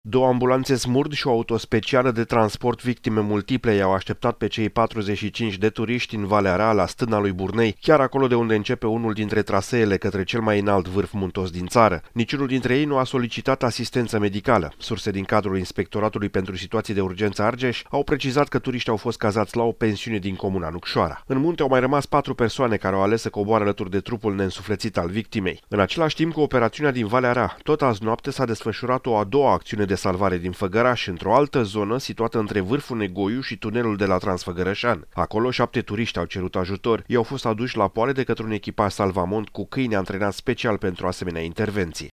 Două ambulanțe Smurd și o autospecială de transport victime multiple i-au așteptat pe cei 45 de turiști în Valea Rea, la stâna lui Burnei, chiar acolo de unde începe unul dintre traseele către cel mai înalt vârf muntos din țară. Niciunul dintre ei nu a solicitat asistență medicală. Surse din cadrul Inspectoratului pentru Situații de Urgență Argeș au precizat că turiștii au fost cazați la o pensiune din comuna Nucșoara. În munte au mai rămas 4 persoane care au ales să coboare alături de trupul neînsuflețit al victimei. În același timp, cu operațiunea din Valea Rea, tot azi noapte s-a desfășurat o a doua acțiune de salvare din Făgăraș, într-o altă zonă situată între vârful Negoiu și tunelul de la Transfăgărășan. Acolo 7 turiști au cerut ajutor. Ei au fost aduși la poale de către un echipaj salvamont cu câini antrenați special pentru asemenea intervenții.